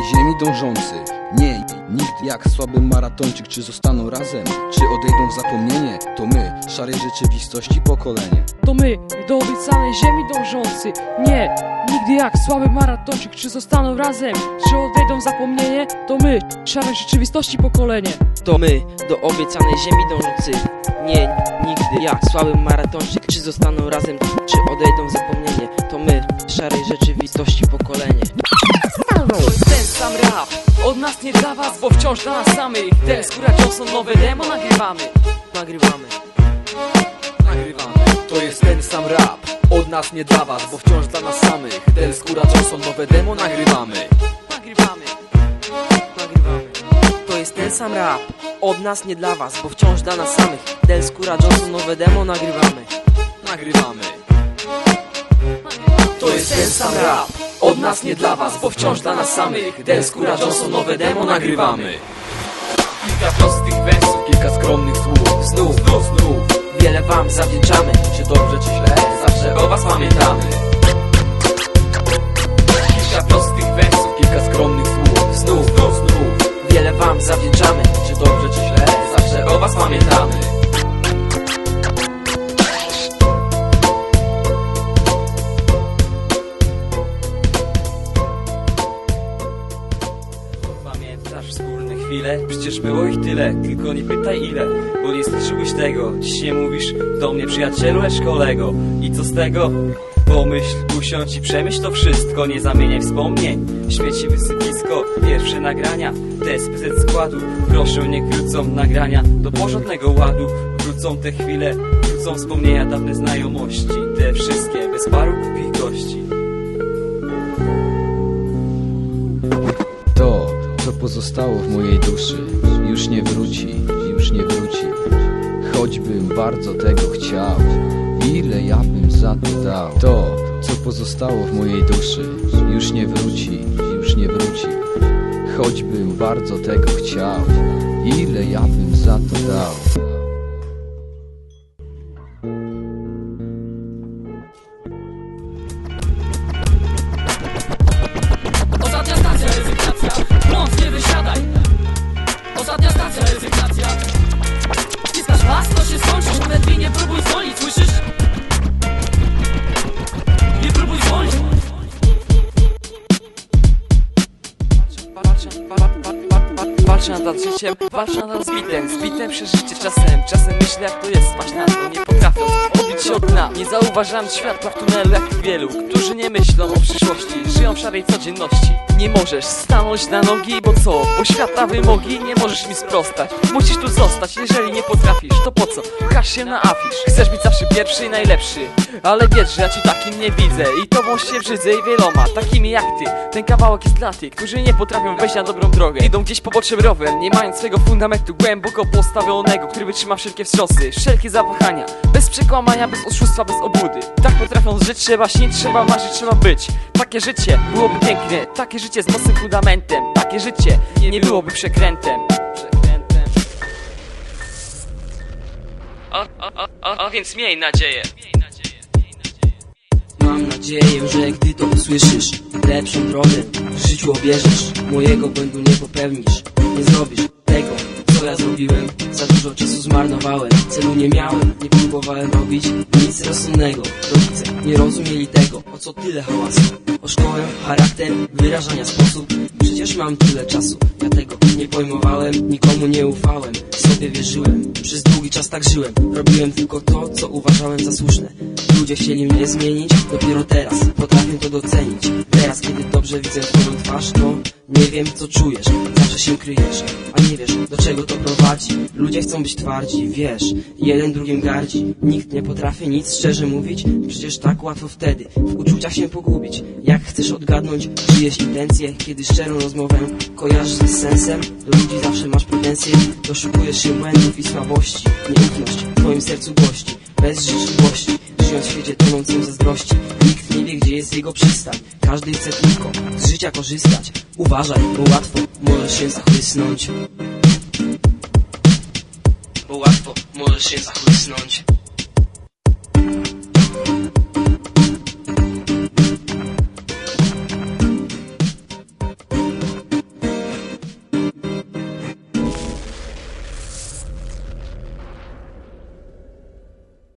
ziemi dążący. Nie, nikt jak słaby maratończyk. Czy zostaną razem, czy odejdą w zapomnienie? To my, szarej rzeczywistości pokolenie. To my, do obiecanej ziemi dążący. Nie, nigdy jak słaby maratończyk. Czy zostaną razem, czy odejdą w zapomnienie? To my, szarej rzeczywistości pokolenie. To my, do obiecanej ziemi dążący. Nie, nigdy jak słaby maratończyk. Czy zostaną razem, czy odejdą w zapomnienie? To my, szarej rzeczywistości pokolenie. To jest ten sam rap, od nas nie dla was, bo wciąż dla nas samych. Del Skóra Johnson, nowe demo nagrywamy. To jest ten sam rap, od nas nie dla was, bo wciąż dla nas samych. Del Skóra Johnson, nowe demo nagrywamy. To jest ten sam rap, od nas nie dla was, bo wciąż dla nas samych. Del Skóra Johnson, nowe demo nagrywamy. To jest ten sam rap, od nas nie dla was, bo wciąż dla nas samych. Del Skóra Johnson, nowe demo nagrywamy. Kilka prostych wersów, kilka skromnych słów. Znów, Wiele wam zawdzięczamy. czy dobrze, czy źle, zawsze o was pamiętamy. Kilka prostych wersów, kilka skromnych słów. Znów, Wiele wam zawdzięczamy. czy dobrze, czy źle, zawsze o was pamiętamy. Pamiętasz wspólne chwile? Przecież było ich tyle, tylko nie pytaj ile, bo nie słyszałeś tego. Dziś nie mówisz do mnie przyjacielu, lecz kolego. I co z tego? Pomyśl, usiądź i przemyśl to wszystko. Nie zamieniaj wspomnień, świeci wysypisko. Pierwsze nagrania, te z PZ składu. Proszę, niech wrócą nagrania do porządnego ładu. Wrócą te chwile, wrócą wspomnienia, dawne znajomości. Te wszystkie, bez paru głupich gości. To, co pozostało w mojej duszy, już nie wróci, już nie wróci. Choćbym bardzo tego chciał, ile ja bym za to dał. To, co pozostało w mojej duszy, już nie wróci, już nie wróci. Choćbym bardzo tego chciał, ile ja bym za to dał. Ostatnia stacja, rezygnacja. Błąd, nie wysiadaj. Ostatnia stacja, rezygnacja. Wciskasz pas, to się skończy. Nawet mi nie próbuj zwolnić, słyszysz? Nie próbuj zwolnić. Patrzę nad życiem, patrzę nad zbitem przeżycie czasem myślę jak to jest, spać na to nie potrafią odbić się od dna. Nie zauważam światła w tunelu jak wielu, którzy nie myślą o przyszłości, żyją w szarej codzienności. Nie możesz stanąć na nogi, bo co? Bo świata wymogi nie możesz mi sprostać. Musisz tu zostać, jeżeli nie potrafisz, to po co? Pchasz się na afisz, chcesz być zawsze pierwszy i najlepszy. Ale wiesz, że ja ci takim nie widzę i tobą się brzydzę i wieloma takimi jak ty. Ten kawałek jest dla tych, którzy nie potrafią wejść na dobrą drogę. Idą gdzieś po bocznym rower, nie mając swego fundamentu głęboko postawionego, który wytrzyma wszelkie wstrząsy, wszelkie zawahania. Bez przekłamania, bez oszustwa, bez obłudy. Tak potrafią żyć, trzeba śnić, trzeba marzyć, trzeba być. Takie życie byłoby piękne, takie życie z mocnym fundamentem. Takie życie nie byłoby przekrętem. A więc miej nadzieję. Mam nadzieję, że gdy to usłyszysz, lepszą drogę w życiu obierzesz. Mojego błędu nie popełnisz, nie zrobisz tego, co ja zrobiłem. Za dużo czasu zmarnowałem, celu nie miałem, nie próbowałem robić nic rozsądnego. Rodzice nie rozumieli tego, o co tyle hałasu. O szkołę, charakter, wyrażania sposób. Przecież mam tyle czasu, ja tego nie pojmowałem. Nikomu nie ufałem, sobie wierzyłem. Przez długi czas tak żyłem, robiłem tylko to, co uważałem za słuszne. Ludzie chcieli mnie zmienić, dopiero teraz potrafię to docenić. Teraz, kiedy dobrze widzę twoją twarz, to nie wiem, co czujesz. Zawsze się kryjesz, a nie wiesz, do czego to prowadzi. Ludzie chcą być twardzi, wiesz, jeden drugim gardzi. Nikt nie potrafi nic szczerze mówić, przecież tak łatwo wtedy w uczuciach się pogubić. Jak chcesz odgadnąć czyjeś intencje, kiedy szczerą rozmowę kojarzysz z sensem? Do ludzi zawsze masz pretensje, doszukujesz się błędów i słabości. Nieufność w twoim sercu gości, bez życzliwości, żyjąc w świecie tonącym zazdrości. Nikt nie wie, gdzie jest jego przystań, każdy chce tylko z życia korzystać. Uważaj, bo łatwo możesz się zachłysnąć. Bo łatwo możesz się zachłysnąć.